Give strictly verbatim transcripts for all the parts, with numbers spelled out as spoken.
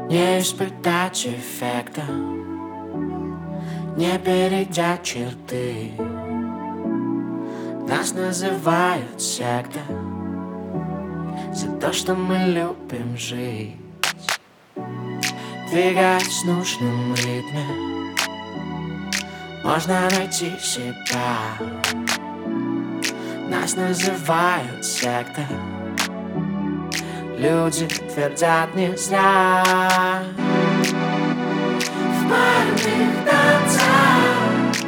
Не испытать эффекта, не перейдя черты. Нас называют секта за то, что мы любим жить, двигаясь в нужном ритме. Можно найти себя. Нас называют секта. Люди твердят не зря. В парных танцах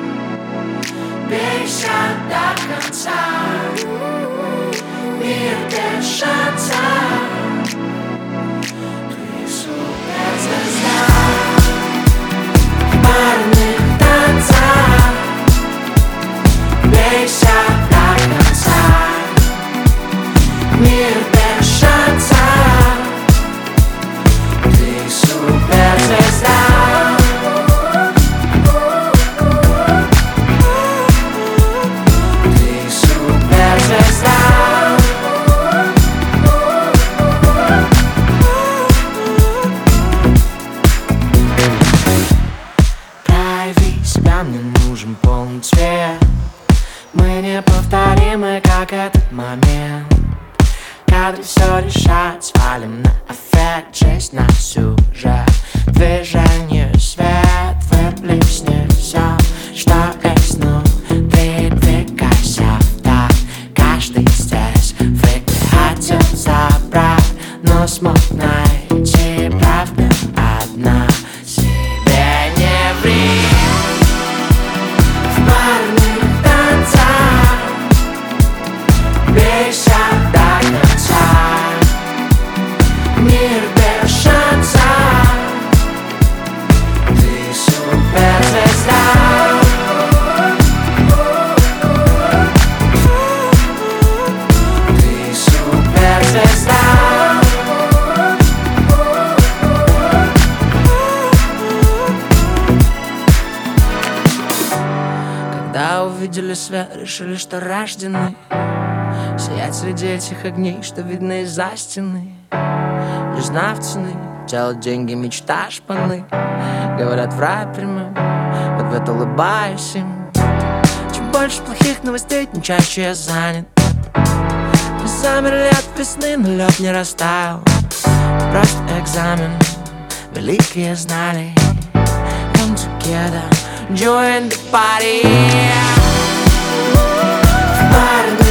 бейся до конца. Мир без шанса. Ты суперзвезда. В парных танцах бейся до конца. Мир без шанса. Ты суперзвезда. Ты суперзвезда. Прояви себя, мне нужен полный цвет. Мы неповторимы, как этот момент. Кадры все решают, свалим на эффект. Жизнь на сюжет, движение, свет. Выплесни все, что есть внутри. Двигайся вдаль, каждый здесь выиграть хотел забрать, но смог найти правда одна. Себе не ври. В парных танцах бейся до конца. Мир без шанса. Ты суперзвезда. Ты суперзвезда. Когда увидели свет, решили, что рождены сиять среди этих огней, что видно из-за стены. Не знав цены, делать деньги, мечта шпаны. Говорят, в рай прямым, в ответ улыбаюсь им. Чем больше плохих новостей, тем чаще я занят. Мы замерли от весны, но лед не растаял. Просто экзамен, великие знали. Come together, join the party. В парных